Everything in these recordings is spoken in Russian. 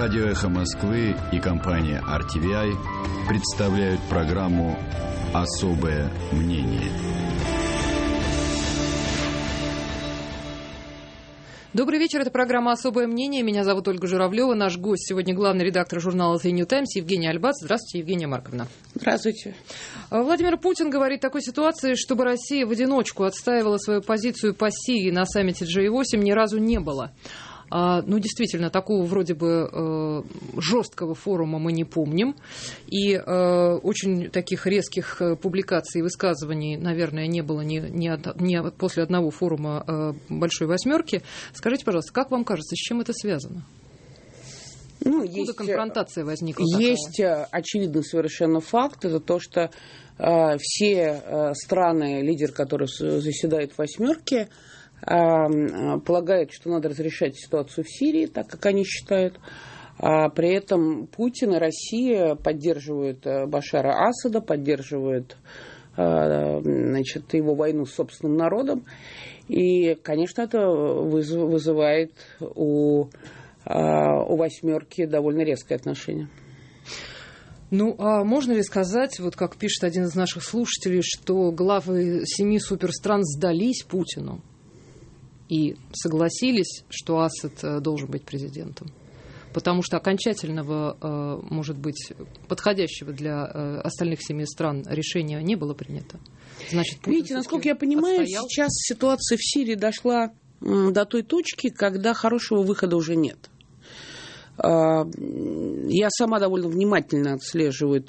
Радио «Эхо Москвы» и компания RTVI представляют программу «Особое мнение». Добрый вечер, это программа «Особое мнение». Меня зовут Ольга Журавлева. Наш гость сегодня главный редактор журнала «The New Times» Евгения Альбац. Здравствуйте, Евгения Марковна. Здравствуйте. Владимир Путин говорит о такой ситуации, чтобы Россия в одиночку отстаивала свою позицию по Сирии на саммите G8, ни разу не было. Действительно, такого вроде бы жесткого форума мы не помним. И очень таких резких публикаций и высказываний, наверное, не было ни после одного форума Большой Восьмерки. Скажите, пожалуйста, как вам кажется, с чем это связано? Откуда конфронтация возникла такая? Есть очевидный совершенно факт. Это то, что все страны, лидеры которых заседают в Восьмерке, полагают, что надо разрешать ситуацию в Сирии, так как они считают. При этом Путин и Россия поддерживают Башара Асада, поддерживают его войну с собственным народом. И, конечно, это вызывает у Восьмерки довольно резкое отношение. Можно ли сказать, вот как пишет один из наших слушателей, что главы 7 суперстран сдались Путину и согласились, что Асад должен быть президентом? Потому что окончательного, может быть, подходящего для остальных 7 стран решения не было принято. Значит, Путин, видите, насколько я понимаю, отстоял. Сейчас ситуация в Сирии дошла до той точки, когда хорошего выхода уже нет. Я сама довольно внимательно отслеживаю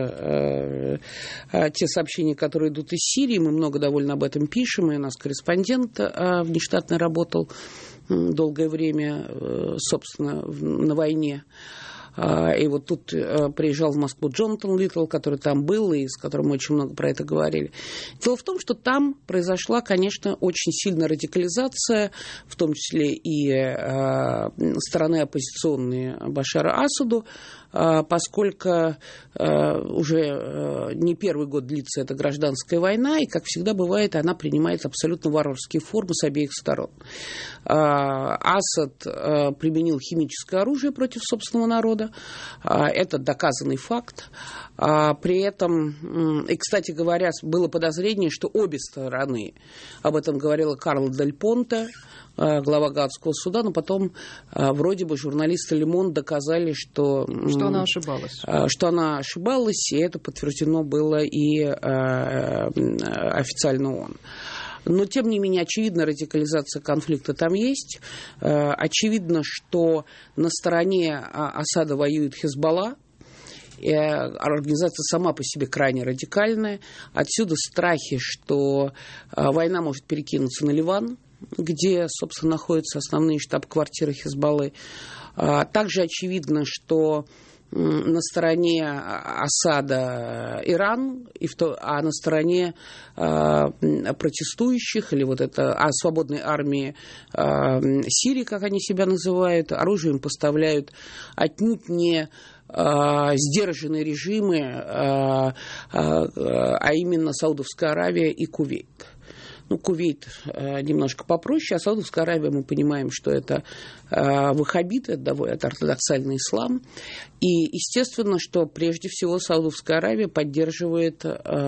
те сообщения, которые идут из Сирии. Мы много довольно об этом пишем, и у нас корреспондент внештатный работал долгое время, собственно, на войне. И вот тут приезжал в Москву Джонатан Литтл, который там был, и с которым мы очень много про это говорили. Дело в том, что там произошла, конечно, очень сильная радикализация, в том числе и стороны оппозиционные Башара Асаду, поскольку уже не первый год длится эта гражданская война, и, как всегда бывает, она принимает абсолютно варварские формы с обеих сторон. Асад применил химическое оружие против собственного народа. Это доказанный факт. При этом, и, кстати говоря, было подозрение, что обе стороны, об этом говорила Карла Дель Понте, глава Гаагского суда, но потом вроде бы журналисты «Ле Монд» доказали, что она ошибалась. Что она ошибалась, и это подтверждено было и официально ООН. Но, тем не менее, очевидно, радикализация конфликта там есть. Очевидно, что на стороне Асада воюет Хизбалла. Организация сама по себе крайне радикальная. Отсюда страхи, что война может перекинуться на Ливан, где, собственно, находятся основные штаб-квартиры Хизбаллы. Также очевидно, что на стороне Асада Иран, а на стороне протестующих, или свободной армии Сирии, как они себя называют, оружие им поставляют отнюдь не сдержанные режимы, а именно Саудовская Аравия и Кувейт. Кувейт немножко попроще, а Саудовская Аравия, мы понимаем, что это ваххабиты, это ортодоксальный ислам. И естественно, что прежде всего Саудовская Аравия поддерживает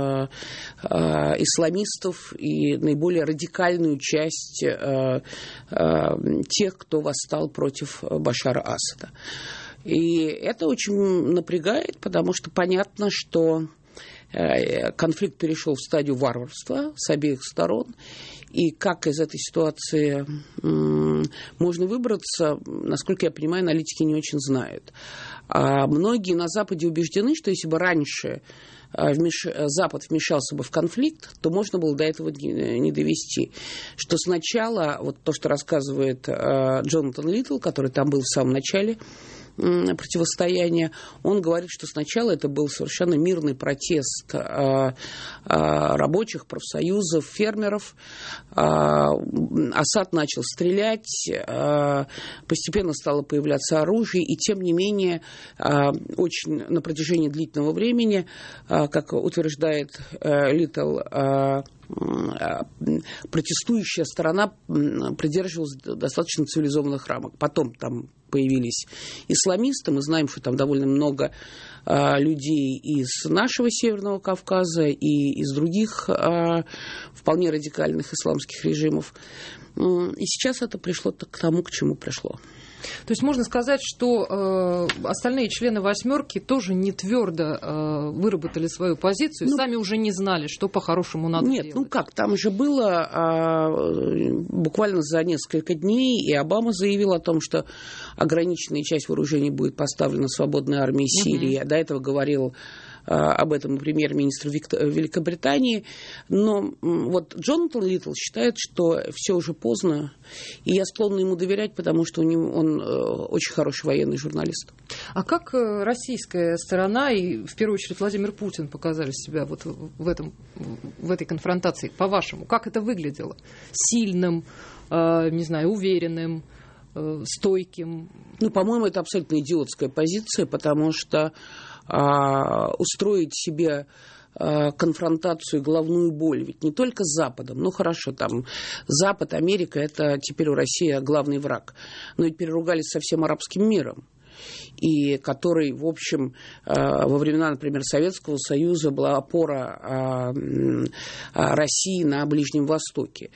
исламистов и наиболее радикальную часть тех, кто восстал против Башара Асада. И это очень напрягает, потому что понятно, что конфликт перешел в стадию варварства с обеих сторон. И как из этой ситуации можно выбраться, насколько я понимаю, аналитики не очень знают. А многие на Западе убеждены, что если бы раньше Запад вмешался бы в конфликт, то можно было до этого не довести. Что сначала, вот то, что рассказывает Джонатан Литтл, который там был в самом начале противостояния, он говорит, что сначала это был совершенно мирный протест рабочих, профсоюзов, фермеров. Асад начал стрелять, постепенно стало появляться оружие, и тем не менее очень на протяжении длительного времени, как утверждает Литтл, протестующая сторона придерживалась достаточно цивилизованных рамок. Потом там появились исламисты. Мы знаем, что там довольно много людей из нашего Северного Кавказа и из других вполне радикальных исламских режимов. И сейчас это пришло к тому, к чему пришло. То есть можно сказать, что остальные члены «восьмерки» тоже не твердо выработали свою позицию, сами уже не знали, что по-хорошему надо делать. Нет, там же было буквально за несколько дней, и Обама заявил о том, что ограниченная часть вооружений будет поставлена свободной армией Сирии. До этого говорил об этом премьер-министр Великобритании. Но вот Джонатан Литтл считает, что все уже поздно, и я склонна ему доверять, потому что он очень хороший военный журналист. А как российская сторона и, в первую очередь, Владимир Путин показали себя вот в этой конфронтации, по-вашему? Как это выглядело? Сильным, не знаю, уверенным, стойким? По-моему, это абсолютно идиотская позиция, потому что устроить себе конфронтацию, головную боль, ведь не только с Западом, хорошо, там Запад, Америка, это теперь у России главный враг, но ведь переругались со всем арабским миром, и который, в общем, во времена, например, Советского Союза была опора России на Ближнем Востоке.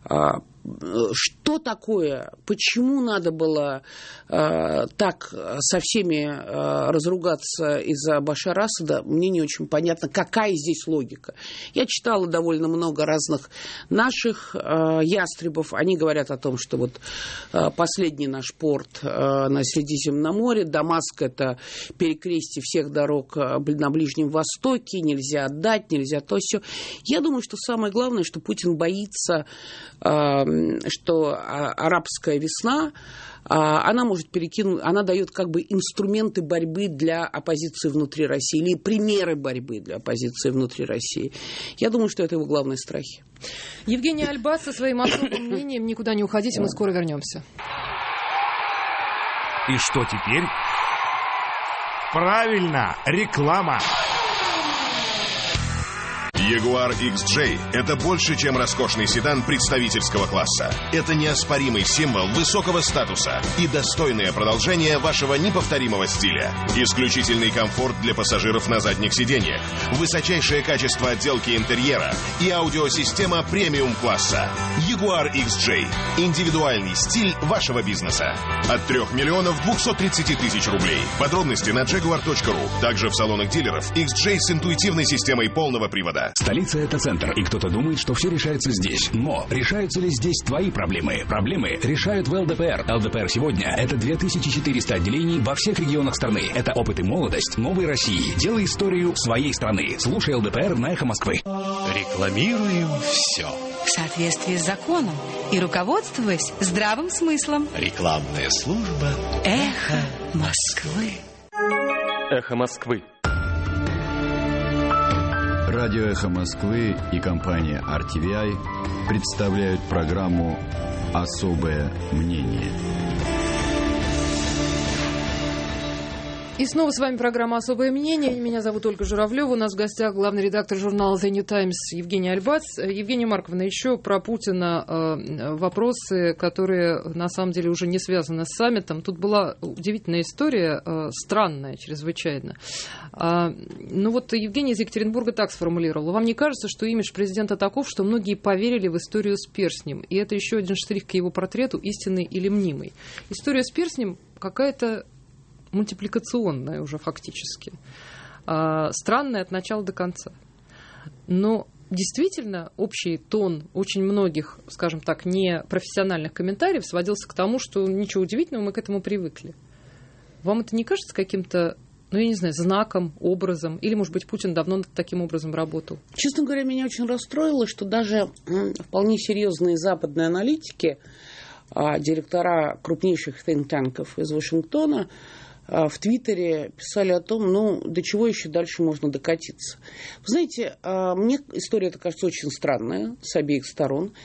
Что такое, почему надо было так со всеми разругаться из-за Башара Асада, мне не очень понятно, какая здесь логика. Я читала довольно много разных наших ястребов, они говорят о том, что вот последний наш порт на Средиземном море, Дамаск — это перекрестие всех дорог на Ближнем Востоке, нельзя отдать, нельзя то сё. Я думаю, что самое главное, что Путин боится, что арабская весна, она может перекинуть, она дает как бы инструменты борьбы для оппозиции внутри России или примеры борьбы для оппозиции внутри России. Я думаю, что это его главные страхи. Евгений Альбац со своим особым мнением. Никуда не уходите, мы скоро вернемся. И что теперь? Правильно, реклама. Jaguar XJ – это больше, чем роскошный седан представительского класса. Это неоспоримый символ высокого статуса и достойное продолжение вашего неповторимого стиля. Исключительный комфорт для пассажиров на задних сиденьях, высочайшее качество отделки интерьера и аудиосистема премиум-класса. Jaguar XJ – индивидуальный стиль вашего бизнеса. От 3 миллионов 230 тысяч рублей. Подробности на jaguar.ru. Также в салонах дилеров XJ с интуитивной системой полного привода. Столица — это центр, и кто-то думает, что все решается здесь. Но решаются ли здесь твои проблемы? Проблемы решают в ЛДПР. ЛДПР сегодня — это 2400 отделений во всех регионах страны. Это опыт и молодость новой России. Делай историю своей страны. Слушай ЛДПР на «Эхо Москвы». Рекламируем все. В соответствии с законом и руководствуясь здравым смыслом. Рекламная служба «Эхо Москвы». «Эхо Москвы». Радио «Эхо Москвы» и компания RTVI представляют программу «Особое мнение». И снова с вами программа «Особое мнение». Меня зовут Ольга Журавлева. У нас в гостях главный редактор журнала The New Times Евгений Альбац. Евгения Марковна, еще про Путина вопросы, которые на самом деле уже не связаны с саммитом. Тут была удивительная история, странная чрезвычайно. Евгений из Екатеринбурга так сформулировал. Вам не кажется, что имидж президента таков, что многие поверили в историю с перстнем? И это еще один штрих к его портрету, истинный или мнимый. История с перстнем какая-то мультипликационная уже фактически. Странная от начала до конца. Но действительно общий тон очень многих, скажем так, непрофессиональных комментариев сводился к тому, что ничего удивительного, мы к этому привыкли. Вам это не кажется каким-то, знаком, образом? Или, может быть, Путин давно таким образом работал? Честно говоря, меня очень расстроило, что даже вполне серьезные западные аналитики, директора крупнейших think-танков из Вашингтона, в Твиттере писали о том, до чего еще дальше можно докатиться. Вы знаете, мне история эта кажется очень странная с обеих сторон.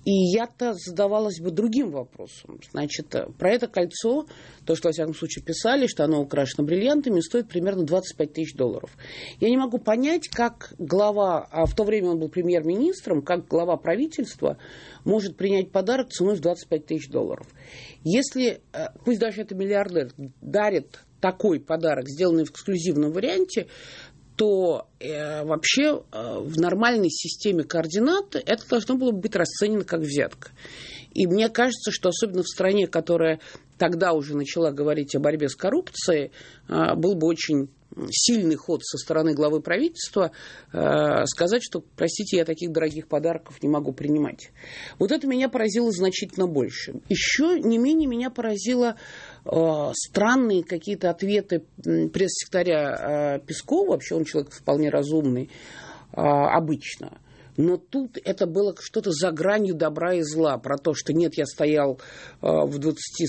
И я-то задавалась бы другим вопросом. Значит, про это кольцо, то, что, во всяком случае, писали, что оно украшено бриллиантами, стоит примерно $25 тысяч. Я не могу понять, как глава, а в то время он был премьер-министром, как глава правительства может принять подарок ценой в $25 тысяч. Если, пусть даже это миллиардер, дарит такой подарок, сделанный в эксклюзивном варианте, то вообще в нормальной системе координат это должно было быть расценено как взятка. И мне кажется, что особенно в стране, которая тогда уже начала говорить о борьбе с коррупцией, был бы очень сильный ход со стороны главы правительства сказать, что, простите, я таких дорогих подарков не могу принимать. Вот это меня поразило значительно больше. Еще не менее меня поразило странные какие-то ответы пресс-секретаря Пескова. Вообще он человек вполне разумный обычно. Но тут это было что-то за гранью добра и зла. Про то, что нет, я стоял в 20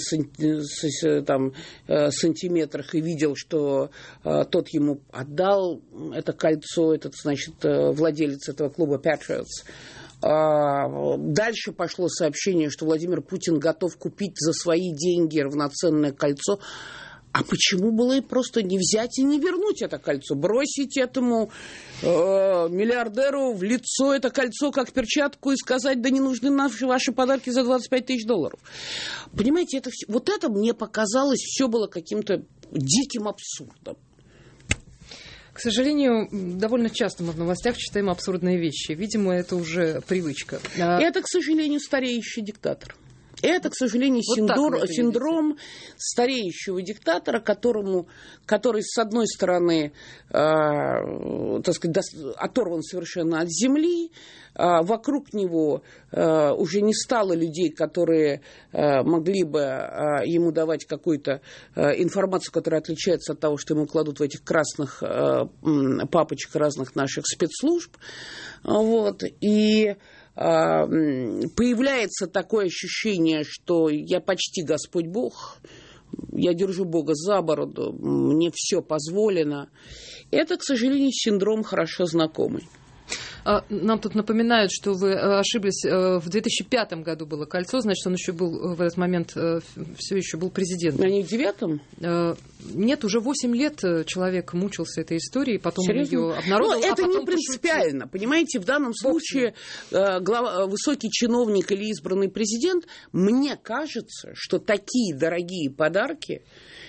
сантиметрах и видел, что тот ему отдал это кольцо, этот, значит, владелец этого клуба Patriots. Дальше пошло сообщение, что Владимир Путин готов купить за свои деньги равноценное кольцо. А почему было и просто не взять и не вернуть это кольцо? Бросить этому миллиардеру в лицо это кольцо как перчатку и сказать, да не нужны ваши подарки за $25 тысяч. Понимаете, вот это мне показалось, все было каким-то диким абсурдом. К сожалению, довольно часто мы в новостях читаем абсурдные вещи. Видимо, это уже привычка. Это, к сожалению, стареющий диктатор. Это, к сожалению, вот синдром стареющего диктатора, который, с одной стороны, так сказать, оторван совершенно от земли, вокруг него уже не стало людей, которые могли бы ему давать какую-то информацию, которая отличается от того, что ему кладут в этих красных папочках разных наших спецслужб. Вот. И появляется такое ощущение, что я почти Господь Бог, я держу Бога за бороду, мне все позволено. Это, к сожалению, синдром хорошо знакомый. Нам тут напоминают, что вы ошиблись. В 2005 году было кольцо, значит, он еще был в этот момент, все еще был президентом. А не в 2009? Нет, уже 8 лет человек мучился этой историей, потом серьезно? Ее обнародовал. Но это не принципиально, понимаете, в данном случае высокий чиновник или избранный президент, мне кажется, что такие дорогие подарки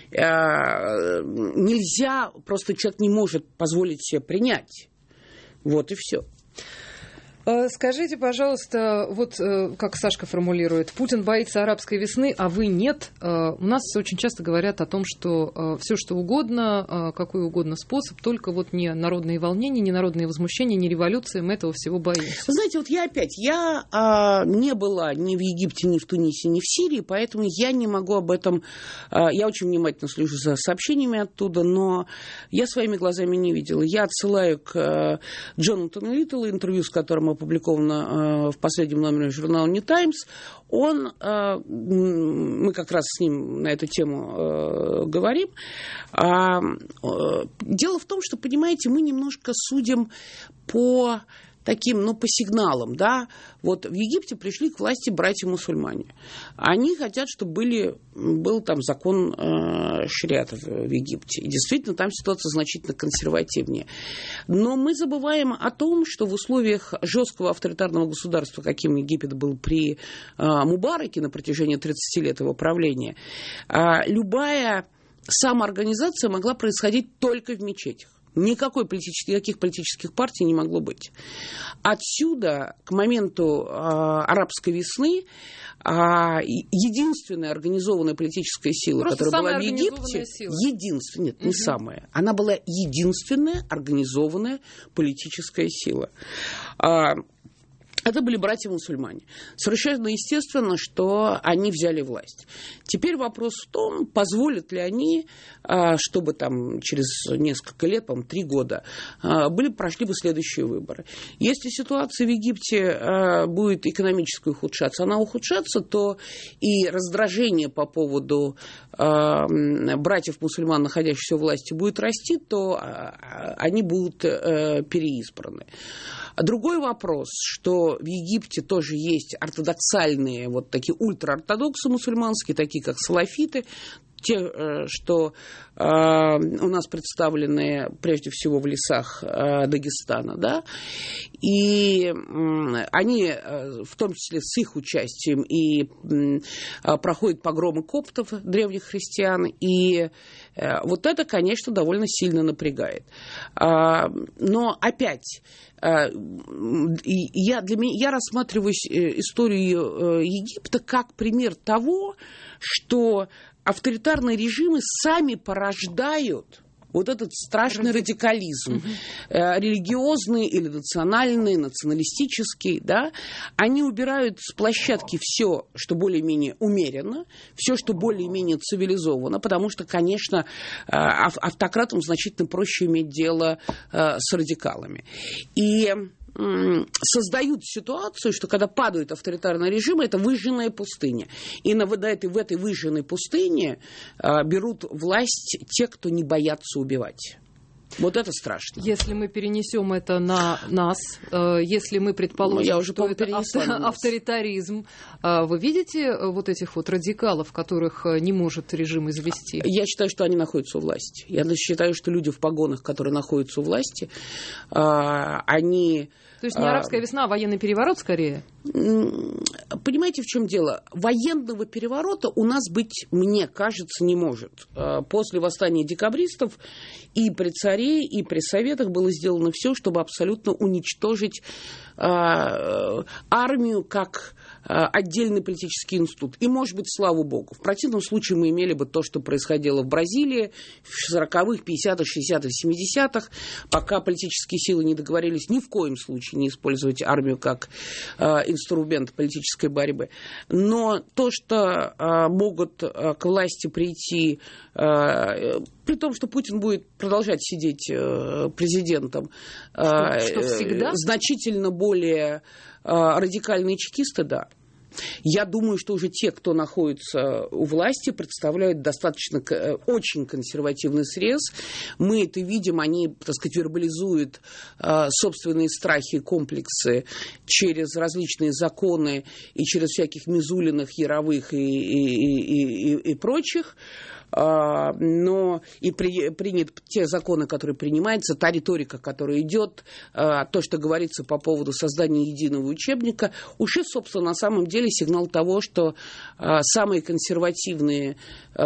нельзя, просто человек не может позволить себе принять. Вот и все. Скажите, пожалуйста, вот как Сашка формулирует, Путин боится арабской весны, а вы нет. У нас очень часто говорят о том, что все что угодно, какой угодно способ, только вот не народные волнения, не народные возмущения, не революции, мы этого всего боимся. Вы знаете, вот я не была ни в Египте, ни в Тунисе, ни в Сирии, поэтому я не могу об этом... Я очень внимательно слежу за сообщениями оттуда, но я своими глазами не видела. Я отсылаю к Джонатану Литтл, интервью с которым опубликовано в последнем номере журнала New Times. Мы как раз с ним на эту тему говорим. Дело в том, что, понимаете, мы немножко судим по таким, по сигналам, да. Вот в Египте пришли к власти братья-мусульмане. Они хотят, чтобы был там закон шариата в Египте. И действительно, там ситуация значительно консервативнее. Но мы забываем о том, что в условиях жесткого авторитарного государства, каким Египет был при Мубараке на протяжении 30 лет его правления, любая самоорганизация могла происходить только в мечетях. Никаких политических партий не могло быть. Отсюда, к моменту арабской весны, единственная организованная политическая сила, просто которая была в Египте, не самая, она была единственная организованная политическая сила. Это были братья-мусульмане. Совершенно естественно, что они взяли власть. Теперь вопрос в том, позволят ли они, чтобы там через несколько лет, по-моему, 3 года, прошли бы следующие выборы. Если ситуация в Египте будет экономически ухудшаться, она ухудшаться, то и раздражение по поводу братьев-мусульман, находящихся у власти, будет расти, то они будут переизбраны. Другой вопрос, что в Египте тоже есть ортодоксальные, вот такие ультраортодоксы мусульманские, такие как салафиты, те, что у нас представлены прежде всего в лесах Дагестана, да, и они, в том числе с их участием, и проходят погромы коптов, древних христиан, и вот это, конечно, довольно сильно напрягает. Но опять, я рассматриваю историю Египта как пример того, что авторитарные режимы сами порождают вот этот страшный радикализм, религиозный или национальный, националистический, да, они убирают с площадки все, что более-менее умеренно, все, что более-менее цивилизовано, потому что, конечно, автократам значительно проще иметь дело с радикалами. И создают ситуацию, что когда падают авторитарные режимы, это выжженная пустыня. И в этой выжженной пустыне берут власть те, кто не боятся убивать. Вот это страшно. Если мы перенесем это на нас, если мы предположим, что это авторитаризм, вы видите вот этих вот радикалов, которых не может режим извести? Я считаю, что они находятся у власти. Я считаю, что люди в погонах, которые находятся у власти, они... То есть не арабская весна, а военный переворот скорее? Понимаете, в чем дело? Военного переворота у нас быть, мне кажется, не может. После восстания декабристов и при царе, и при советах было сделано все, чтобы абсолютно уничтожить армию как отдельный политический институт. И, может быть, слава богу. В противном случае мы имели бы то, что происходило в Бразилии в 40-х, 50-х, 60-х, 70-х, пока политические силы не договорились ни в коем случае не использовать армию как инструмент политической борьбы. Но то, что могут к власти прийти, при том, что Путин будет продолжать сидеть президентом, что всегда? Значительно более радикальные чекисты, да. Я думаю, что уже те, кто находится у власти, представляют достаточно очень консервативный срез. Мы это видим, они, так сказать, вербализуют собственные страхи и комплексы через различные законы и через всяких Мизулиных, Яровых и прочих. Но и принят те законы, которые принимаются, та риторика, которая идет, то, что говорится по поводу создания единого учебника, уже, собственно, на самом деле сигнал того, что самые консервативные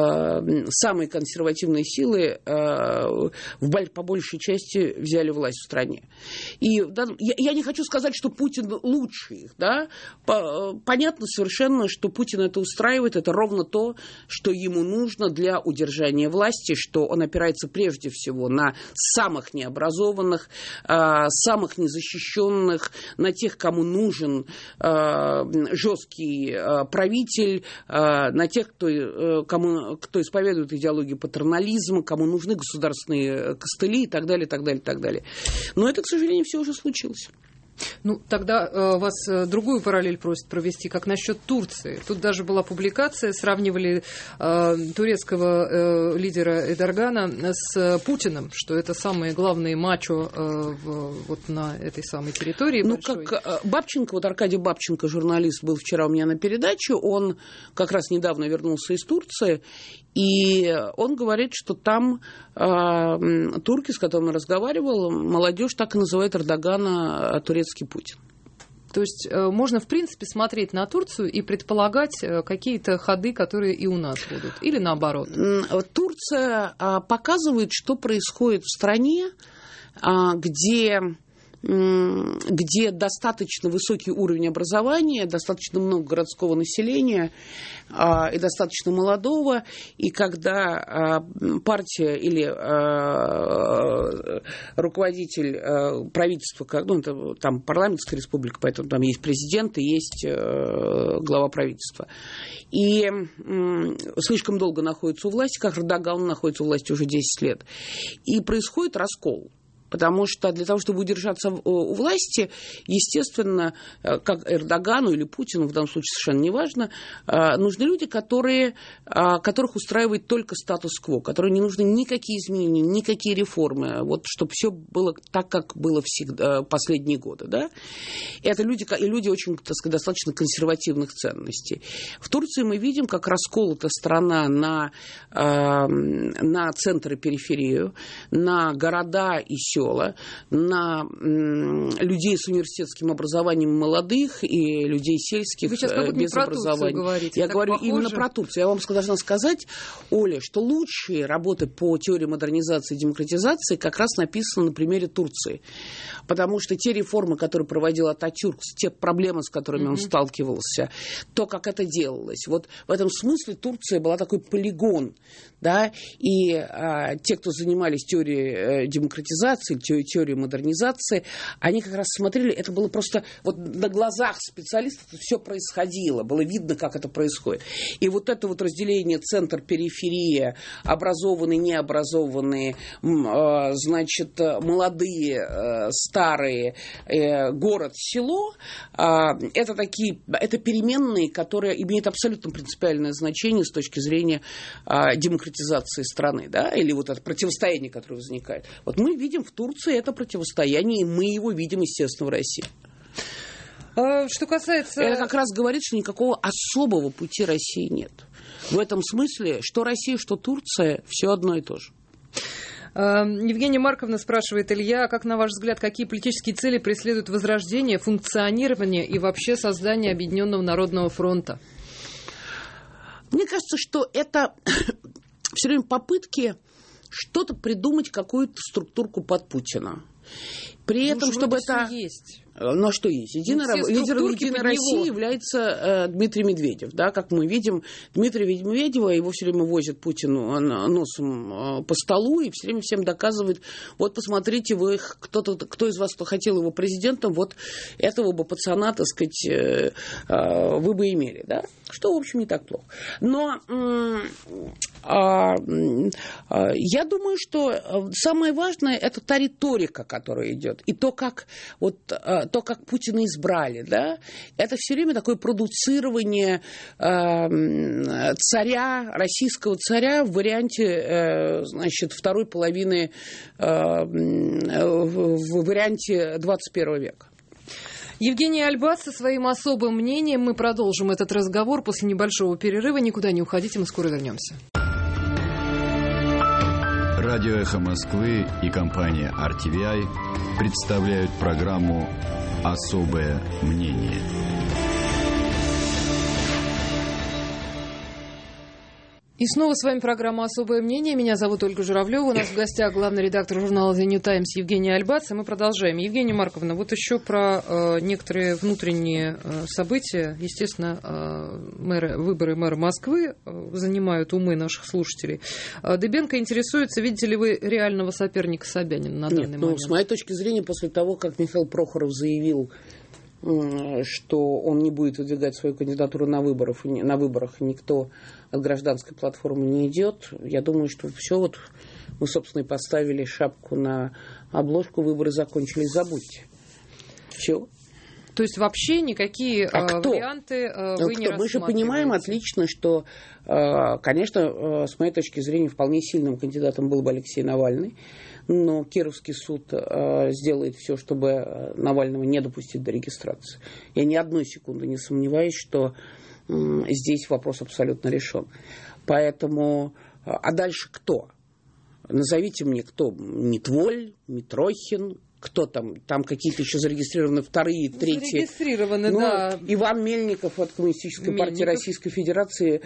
силы по большей части взяли власть в стране. И я не хочу сказать, что Путин лучше их, да? Понятно совершенно, что Путин это устраивает, это ровно то, что ему нужно для удержания власти, что он опирается прежде всего на самых необразованных, самых незащищенных, на тех, кому нужен жесткий правитель, на тех, кто исповедует идеологию патернализма, кому нужны государственные костыли и так далее, так далее, так далее. Но это, к сожалению, все уже случилось. Ну, тогда вас другую параллель просят провести, как насчет Турции. Тут даже была публикация, сравнивали турецкого лидера Эрдогана с Путиным, что это самые главные мачо вот на этой самой территории. Ну, большой. как Бабченко, вот Аркадий Бабченко, журналист, был вчера у меня на передаче, он как раз недавно вернулся из Турции, и он говорит, что там турки, с которыми он разговаривал, молодежь так и называет Эрдогана турецкий Путин. То есть можно, в принципе, смотреть на Турцию и предполагать какие-то ходы, которые и у нас будут, или наоборот? Турция показывает, что происходит в стране, где достаточно высокий уровень образования, достаточно много городского населения и достаточно молодого, и когда партия или руководитель правительства, там парламентская республика, поэтому там есть президент и есть глава правительства, и слишком долго находится у власти, как Эрдоган находится у власти уже 10 лет, и происходит раскол. Потому что для того, чтобы удержаться у власти, естественно, как Эрдогану или Путину, в данном случае совершенно неважно, нужны люди, которых устраивает только статус-кво, которым не нужны никакие изменения, никакие реформы, вот, чтобы все было так, как было всегда последние годы. Да? Это люди очень, так сказать, достаточно консервативных ценностей. В Турции мы видим, как расколота страна на центр и периферию, на города и села, на людей с университетским образованием молодых и людей сельских без образования. Я говорю именно про Турцию. Я вам должна сказать, Оля, что лучшие работы по теории модернизации и демократизации как раз написаны на примере Турции. Потому что те реформы, которые проводил Ататюрк, те проблемы, с которыми он сталкивался, то, как это делалось. Вот в этом смысле Турция была такой полигон. Да? И те, кто занимались теорией демократизации, теорией модернизации, они как раз смотрели, это было просто вот на глазах специалистов все происходило, было видно, как это происходит. И вот это вот разделение центр-периферия, образованные, необразованные, значит, молодые, старые, город-село, это переменные, которые имеют абсолютно принципиальное значение с точки зрения демократизации страны, да, или вот это противостояние, которое возникает. Вот мы видим в Турции это противостояние, и мы его видим, естественно, в России. Что касается... Это как раз говорит, что никакого особого пути России нет. В этом смысле, что Россия, что Турция, все одно и то же. Евгения Марковна спрашивает, Илья, как на ваш взгляд, какие политические цели преследует возрождение, функционирование и вообще создание Объединенного народного фронта? Мне кажется, что это все время попытки что-то придумать, какую-то структурку под Путина. При этом, чтобы это... есть. Ну, а что есть? Лидером «Единой России» является Дмитрий Медведев. Да? Как мы видим, Дмитрия Медведева, его все время возит Путин носом по столу и все время всем доказывает, вот посмотрите, кто из вас, кто хотел его президентом, вот этого бы пацана, так сказать, вы бы имели. Да? Что, в общем, не так плохо. Но я думаю, что самое важное – это та риторика, которая идет, и то, как Путина избрали, да, это все время такое продуцирование российского царя в варианте, значит, второй половины, в варианте 21 века. Евгений Альбац со своим особым мнением. Мы продолжим этот разговор после небольшого перерыва. Никуда не уходите, мы скоро вернемся. Радио «Эхо Москвы» и компания RTVI представляют программу «Особое мнение». И снова с вами программа «Особое мнение». Меня зовут Ольга Журавлева. У нас в гостях главный редактор журнала The New Times Евгения Альбац. И мы продолжаем. Евгения Марковна, вот еще про некоторые внутренние события. Естественно, выборы мэра Москвы занимают умы наших слушателей. Дыбенко интересуется, видите ли вы реального соперника Собянина на данный момент? С моей точки зрения, после того, как Михаил Прохоров заявил, что он не будет выдвигать свою кандидатуру на выборах, никто от гражданской платформы не идет. Я думаю, что все, вот мы, собственно, и поставили шапку на обложку, выборы закончились, забудьте. Все. То есть вообще никакие варианты вы не рассматриваете? Мы же понимаем отлично, что, конечно, с моей точки зрения, вполне сильным кандидатом был бы Алексей Навальный. Но Кировский суд сделает все, чтобы Навального не допустить до регистрации. Я ни одной секунды не сомневаюсь, что здесь вопрос абсолютно решен. Поэтому, а дальше кто? Назовите мне, кто? Митволь, Митрохин, кто там? Там какие-то еще зарегистрированы вторые, третьи. Зарегистрированы, да. Иван Мельников от Коммунистической партии Российской Федерации.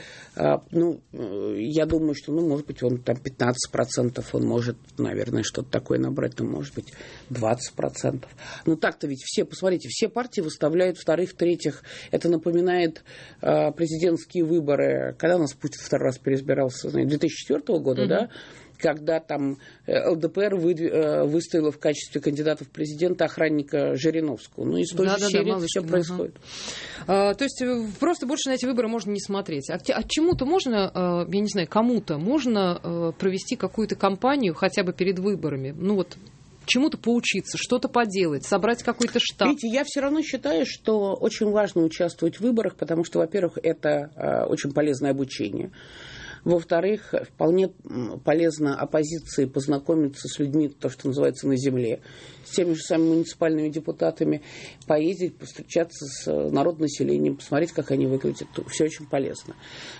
Я думаю, что, может быть, он там 15%, он может, наверное, что-то такое набрать, может быть, 20%. Так-то ведь все, посмотрите, все партии выставляют вторых, третьих. Это напоминает президентские выборы. Когда у нас Путин второй раз переизбирался? 2004 года, да? Когда там ЛДПР выставила в качестве кандидата в президента охранника Жириновского. И с той же серии все происходит. То есть просто больше на эти выборы можно не смотреть. А чему-то можно, я не знаю, кому-то можно провести какую-то кампанию хотя бы перед выборами? чему-то поучиться, что-то поделать, собрать какой-то штаб? Видите, я все равно считаю, что очень важно участвовать в выборах, потому что, во-первых, это очень полезное обучение. Во-вторых, вполне полезно оппозиции познакомиться с людьми, то, что называется, на земле, с теми же самыми муниципальными депутатами, поездить, повстречаться с народным населением, посмотреть, как они выглядят. Все очень полезно.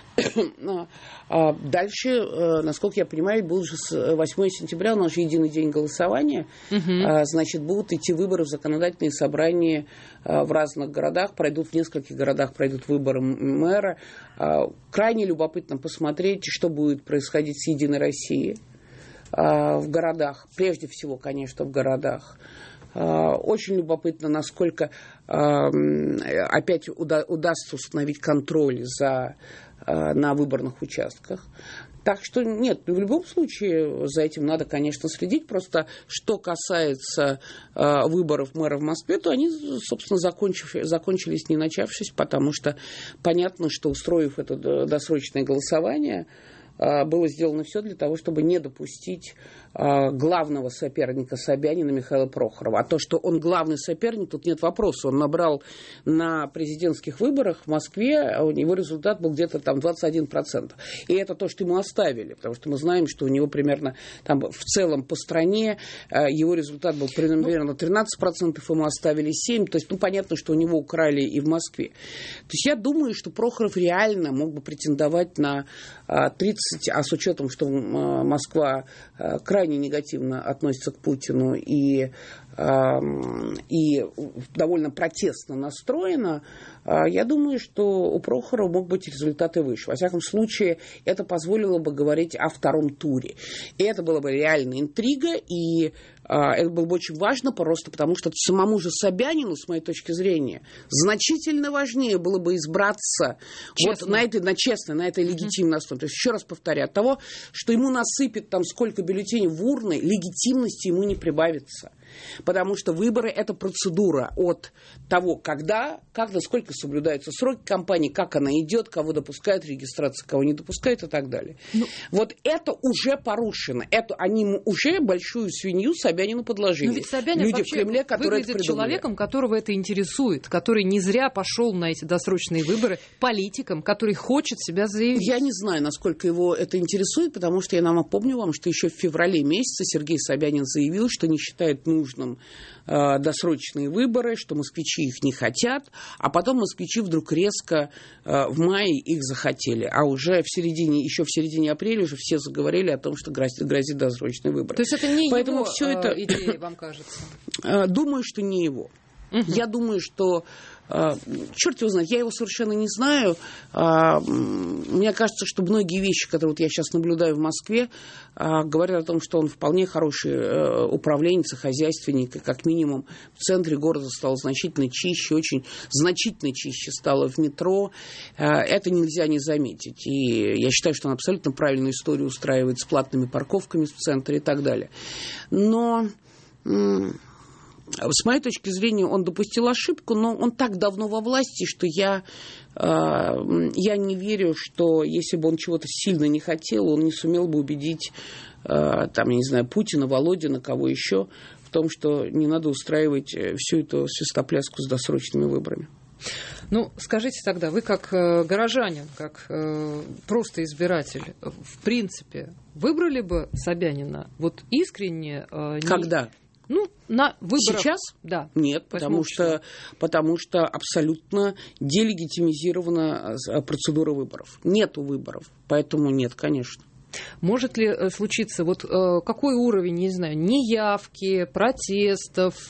Дальше, насколько я понимаю, будет же с 8 сентября, у нас же единый день голосования, значит, будут идти выборы в законодательные собрания в разных городах, пройдут в нескольких городах, пройдут выборы мэра. Крайне любопытно посмотреть, что будет происходить с «Единой Россией» в городах, прежде всего, конечно, в городах. Очень любопытно, насколько опять удастся установить контроль на выборных участках. Так что нет, в любом случае за этим надо, конечно, следить. Просто что касается выборов мэра в Москве, то они, собственно, закончились не начавшись, потому что понятно, что, устроив это досрочное голосование, было сделано все для того, чтобы не допустить главного соперника Собянина Михаила Прохорова. А то, что он главный соперник, тут нет вопроса. Он набрал на президентских выборах в Москве, его результат был где-то там 21%. И это то, что ему оставили, потому что мы знаем, что у него примерно там в целом по стране его результат был примерно 13%, ему оставили 7%. То есть, понятно, что у него украли и в Москве. То есть я думаю, что Прохоров реально мог бы претендовать на 30%, а с учетом, что Москва крайне негативно относится к Путину и довольно протестно настроена, я думаю, что у Прохорова могут быть результаты выше. Во всяком случае, это позволило бы говорить о втором туре. И это была бы реальная интрига, и это было бы очень важно, просто потому что самому же Собянину, с моей точки зрения, значительно важнее было бы избраться вот на этой легитимной основе. То есть, еще раз повторяю, от того, что ему насыпят там сколько бюллетеней в урны, легитимности ему не прибавится. Потому что выборы – это процедура от того, когда, насколько соблюдаются сроки кампании, как она идет, кого допускают регистрацию, кого не допускают и так далее. Вот это уже порушено. Они уже большую свинью Собянину подложили. Но ведь Собянин люди в Кремле, которые выглядит человеком, которого это интересует, который не зря пошел на эти досрочные выборы, политиком, который хочет себя заявить. Я не знаю, насколько его это интересует, потому что я напомню вам, что еще в феврале месяце Сергей Собянин заявил, что не считает нужным досрочные выборы, что москвичи их не хотят, а потом москвичи вдруг резко в мае их захотели, а уже еще в середине апреля уже все заговорили о том, что грозит досрочный выбор. То есть это не Поэтому его все это... идея, вам кажется? Думаю, что не его. Я думаю, что черт его знает, я его совершенно не знаю. Мне кажется, что многие вещи, которые вот я сейчас наблюдаю в Москве, говорят о том, что он вполне хороший управленец и хозяйственник, и как минимум в центре города стало значительно чище, очень значительно чище стало в метро. Это нельзя не заметить. И я считаю, что он абсолютно правильную историю устраивает с платными парковками в центре и так далее. Но... С моей точки зрения, он допустил ошибку, но он так давно во власти, что я не верю, что если бы он чего-то сильно не хотел, он не сумел бы убедить, Путина, Володина, кого еще, в том, что не надо устраивать всю эту свистопляску с досрочными выборами. Скажите тогда, вы как горожанин, как просто избиратель, в принципе, выбрали бы Собянина вот искренне? Когда? На выборах. Сейчас? Да. Нет, потому что абсолютно делегитимизирована процедура выборов. Нету выборов, поэтому нет, конечно. Может ли случиться, какой уровень, не знаю, неявки, протестов,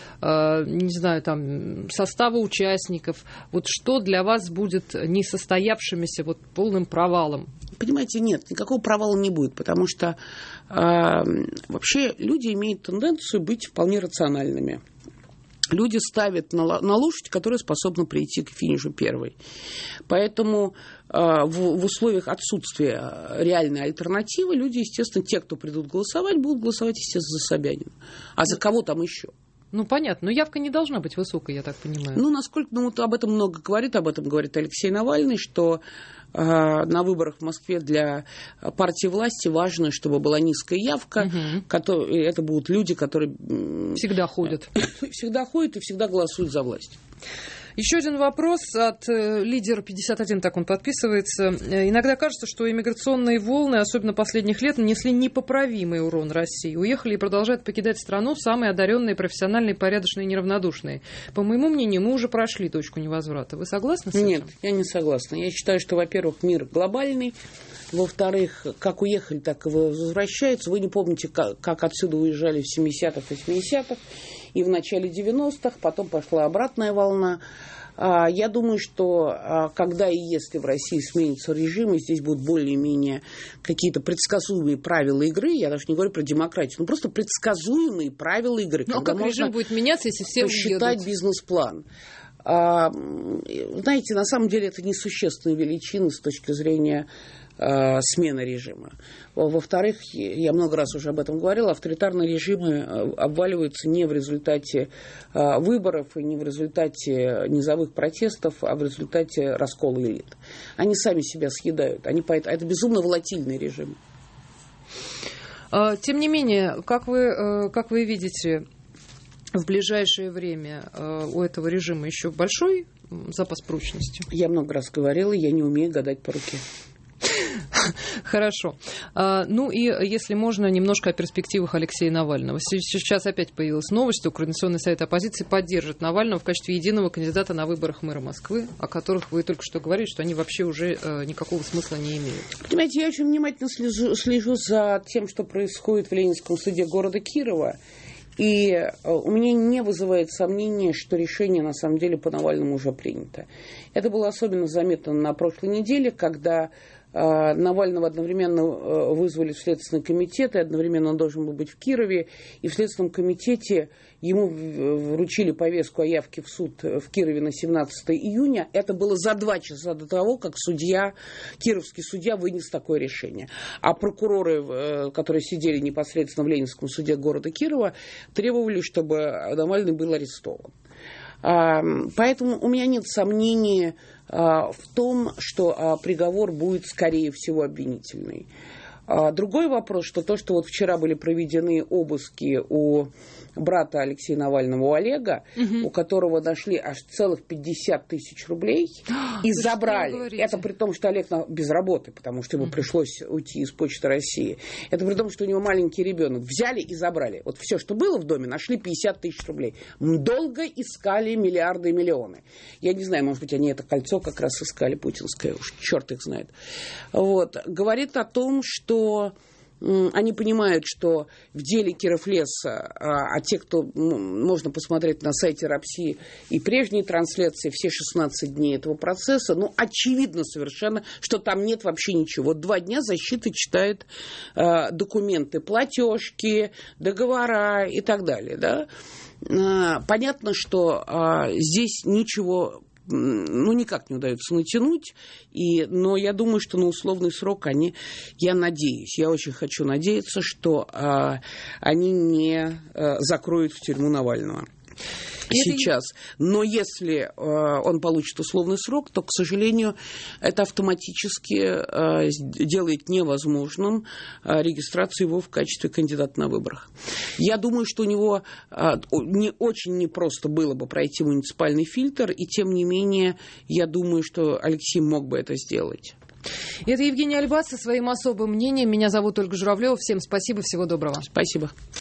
состава участников, что для вас будет несостоявшимся полным провалом? Понимаете, нет, никакого провала не будет, потому что вообще люди имеют тенденцию быть вполне рациональными. Люди ставят на лошадь, которая способна прийти к финишу первой. Поэтому в условиях отсутствия реальной альтернативы люди, естественно, те, кто придут голосовать, будут голосовать, естественно, за Собянина. А за кого там еще? Понятно. Но явка не должна быть высокой, я так понимаю. Насколько, об этом много говорит, об этом говорит Алексей Навальный, что на выборах в Москве для партии власти важно, чтобы была низкая явка. Это будут люди, которые... Всегда ходят. Всегда ходят и всегда голосуют за власть. Еще один вопрос от лидера 51, так он подписывается. Иногда кажется, что иммиграционные волны, особенно последних лет, нанесли непоправимый урон России. Уехали и продолжают покидать страну самые одаренные, профессиональные, порядочные и неравнодушные. По моему мнению, мы уже прошли точку невозврата. Вы согласны с этим? Нет, я не согласна. Я считаю, что, во-первых, мир глобальный. Во-вторых, как уехали, так и возвращаются. Вы не помните, как отсюда уезжали в 70-х, 80-х и в начале 90-х. Потом пошла обратная волна. Я думаю, что когда и если в России сменится режим, и здесь будут более-менее какие-то предсказуемые правила игры, я даже не говорю про демократию, но просто предсказуемые правила игры. Ну, как режим будет меняться, если все посчитать бизнес-план. Знаете, на самом деле это несущественные величины с точки зрения смены режима. Во-вторых, я много раз уже об этом говорила, авторитарные режимы обваливаются не в результате выборов и не в результате низовых протестов, а в результате раскола элит. Они сами себя съедают. Это безумно волатильный режим. Тем не менее, как вы видите, в ближайшее время у этого режима еще большой запас прочности? Я много раз говорила, я не умею гадать по руке. Хорошо. Ну и, если можно, немножко о перспективах Алексея Навального. Сейчас опять появилась новость, что Координационный совет оппозиции поддержит Навального в качестве единого кандидата на выборах мэра Москвы, о которых вы только что говорили, что они вообще уже никакого смысла не имеют. Понимаете, я очень внимательно слежу за тем, что происходит в Ленинском суде города Кирова. И у меня не вызывает сомнения, что решение, на самом деле, по Навальному уже принято. Это было особенно заметно на прошлой неделе, когда Навального одновременно вызвали в Следственный комитет, и одновременно он должен был быть в Кирове. И в Следственном комитете ему вручили повестку о явке в суд в Кирове на 17 июня. Это было за 2 часа до того, как кировский судья вынес такое решение. А прокуроры, которые сидели непосредственно в Ленинском суде города Кирова, требовали, чтобы Навальный был арестован. Поэтому у меня нет сомнений в том, что приговор будет, скорее всего, обвинительный. Другой вопрос, что то, что вот вчера были проведены обыски у брата Алексея Навального, у Олега, у которого нашли аж целых 50 тысяч рублей и забрали. Это при том, что Олег без работы, потому что ему пришлось уйти из Почты России. Это при том, что у него маленький ребенок. Взяли и забрали. Вот все, что было в доме, нашли 50 тысяч рублей. Долго искали миллиарды и миллионы. Я не знаю, может быть, они это кольцо как раз искали путинское. Уж черт их знает. Вот. Говорит о том, что они понимают, что в деле Кировлеса, а те, кто можно посмотреть на сайте РАПСИ и прежние трансляции, все 16 дней этого процесса, очевидно совершенно, что там нет вообще ничего. Вот 2 дня защита читает документы, платежки, договора и так далее. Да? Понятно, что здесь ничего никак не удается натянуть, но я думаю, что на условный срок я очень хочу надеяться, что они не закроют в тюрьму Навального сейчас. Но если он получит условный срок, то, к сожалению, это автоматически делает невозможным регистрацию его в качестве кандидата на выборах. Я думаю, что у него очень непросто было бы пройти муниципальный фильтр, и тем не менее, я думаю, что Алексей мог бы это сделать. Это Евгений Альбац со своим особым мнением. Меня зовут Ольга Журавлева. Всем спасибо, всего доброго. Спасибо.